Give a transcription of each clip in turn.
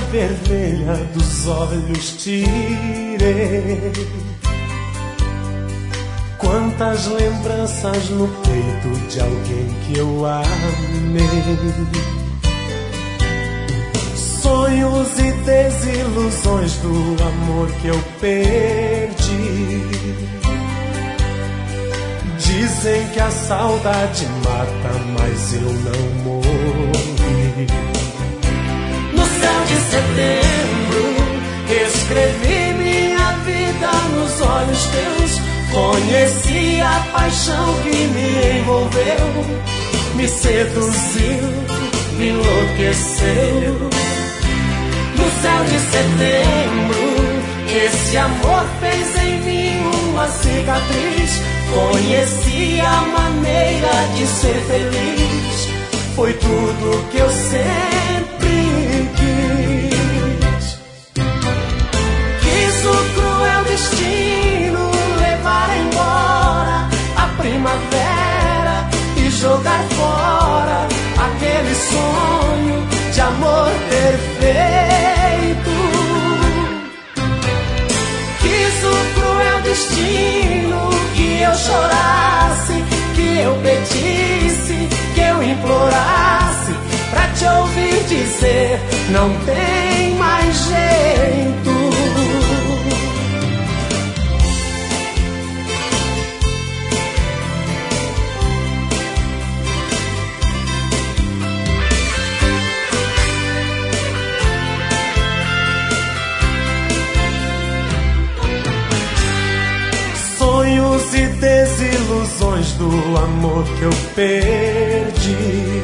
vermelha dos olhos tirei. Quantas lembranças no peito de alguém que eu amei. Sonhos e desilusões do amor que eu perdi. Dizem que a saudade mata, mas eu não morri. No céu de setembro, escrevi minha vida nos olhos teus. Conheci a paixão que me envolveu, me seduziu, me enlouqueceu. No céu de setembro, esse amor fez em mim uma cicatriz. Conheci a maneira de ser feliz, foi tudo que eu sempre quis. Quis o cruel destino levar embora a primavera e jogar fora aquele sonho de amor perfeito. Quis o cruel destino que eu chorasse, que eu pedisse, que eu implorasse, pra te ouvir dizer, não tem mais jeito. Sonhos e desilusões do amor que eu perdi.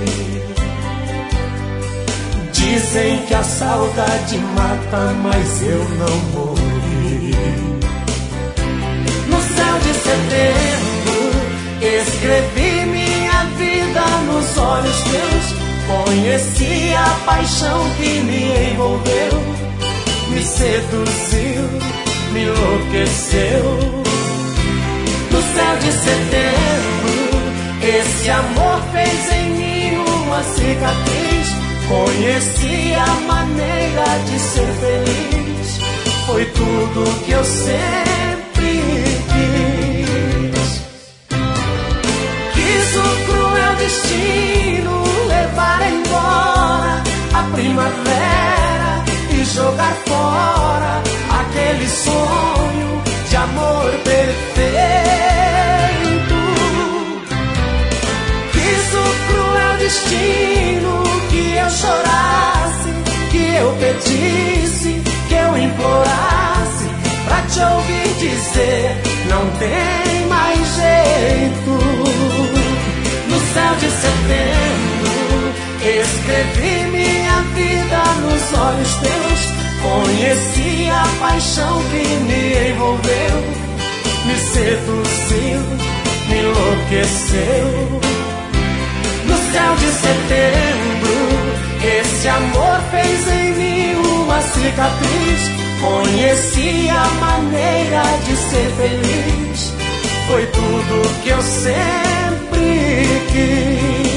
Dizem que a saudade mata, mas eu não morri. No céu de setembro, escrevi minha vida nos olhos teus. Conheci a paixão que me envolveu, me seduziu, me enlouqueceu. No céu de setembro, esse amor fez em mim uma cicatriz. Conheci a maneira de ser feliz, foi tudo que eu sempre quis. Quis o cruel destino levar embora a primavera e jogar fora aquele sonho de amor perfeito. Quis o cruel destino que eu chorasse, que eu pedisse, que eu implorasse, pra te ouvir dizer, não tem mais jeito. No céu de setembro, escrevi minha vida nos olhos teus. Conheci a paixão que me envolveu, me seduziu, me enlouqueceu. No céu de setembro, esse amor fez em mim uma cicatriz. Conheci a maneira de ser feliz, foi tudo que eu sempre quis.